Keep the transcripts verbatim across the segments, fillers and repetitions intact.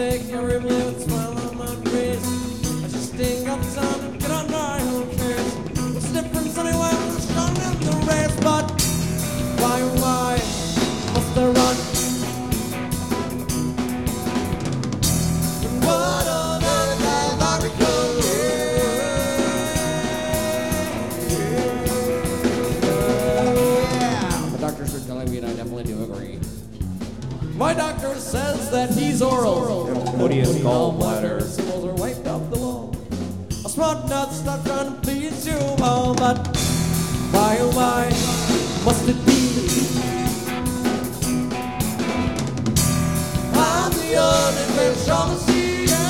take your review and smile on my face. I just ain't got time to get on my own case. What's the difference anyway? I'm strong in the race, but why, why must I run? And what other life I become? Yeah. The doctors are telling me, and I definitely do agree. My doctor says that he's oral. Odious gallbladder. Symbols are wiped off the wall. A smart nut stop trying to please you all, but why, oh why must it be? I'm the only fish on the sea.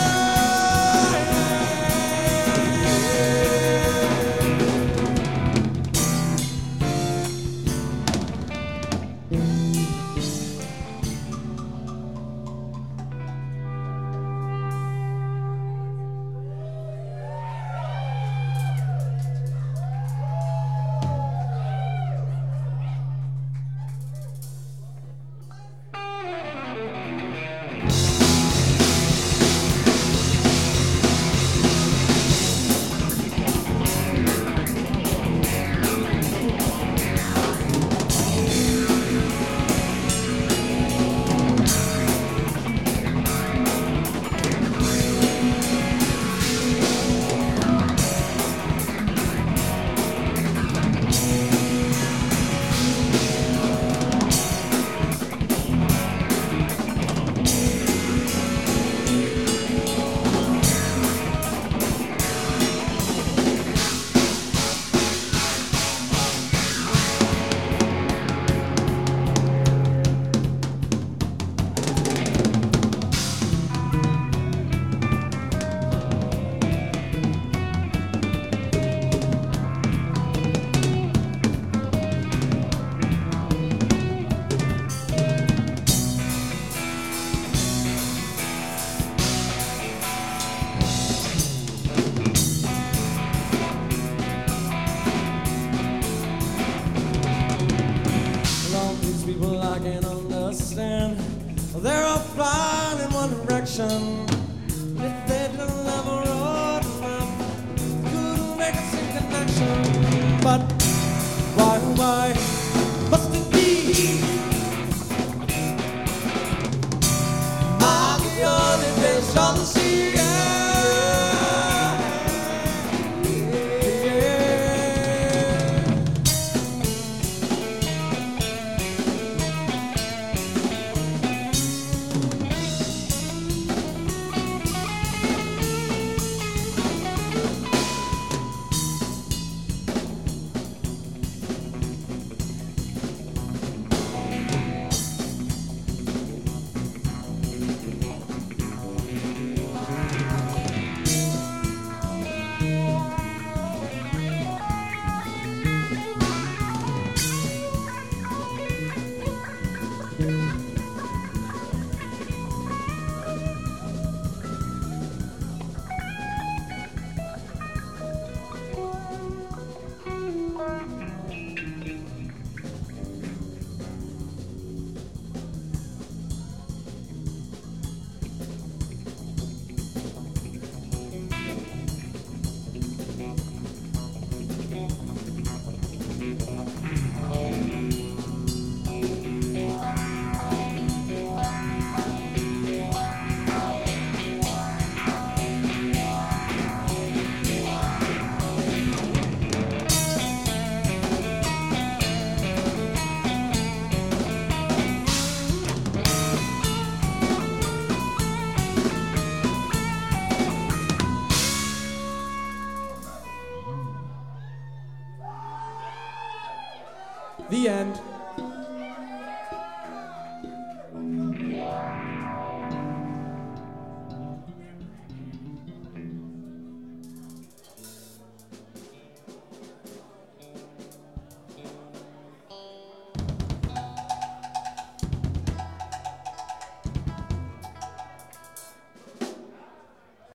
People I can understand, they're all flying in one direction. If they didn't have a road map, couldn't make a single connection. But why, why must it be? I'm the only fish on the sea. The end.